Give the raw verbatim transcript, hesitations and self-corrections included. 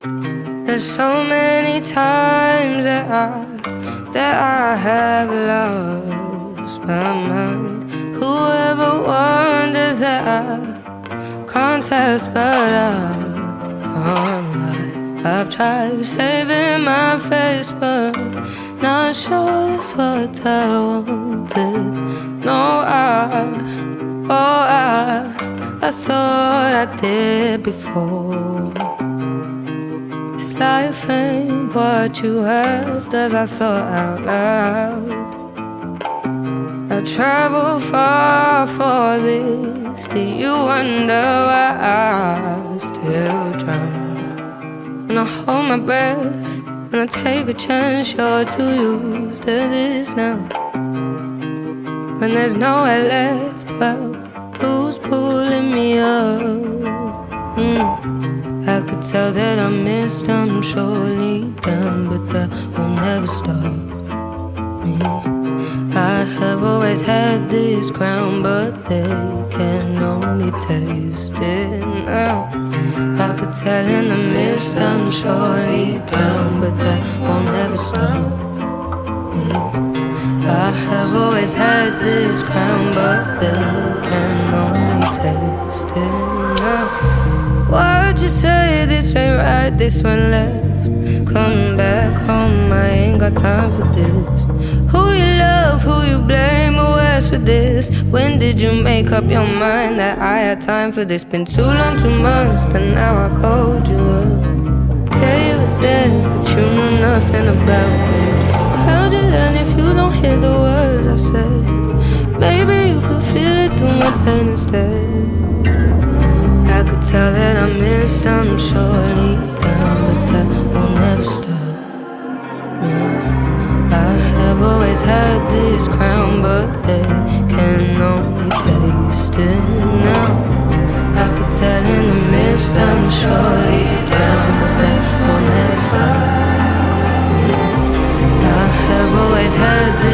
There's so many times that I, that I have lost my mind. Whoever wonders that I can't test, but I can't lie. I've tried saving my face, but not sure that's what I wanted. No, I, oh I, I thought I did before. This life ain't what you asked, as I thought out loud. I travel far for this. Do you wonder why I still drown? And I hold my breath, and I take a chance, sure to use this now. When there's nowhere left, well, who's pulling me up? Mm. I could tell that I missed, I'm surely down, but that will never stop me. I have always had this crown, but they can only taste it now. I could tell in the mist I'm surely down, but that won't ever stop me. I have always had this crown, but they can only taste it now. Why'd you say this way right, this one left? Come back home, I ain't got time for this. Who you love, who you blame, who asked for this? When did you make up your mind that I had time for this? Been too long, two months, but now I called you up. Yeah, you were there, but you knew nothing about me. How'd you learn if you don't hear the words I said? Maybe you could feel it through my pen instead. I could tell that I missed, I'm surely down, but that will never stop me. I have always had this crown, but they can only taste it now. I could tell in the mist I'm surely down, but that will never stop me. I have always had this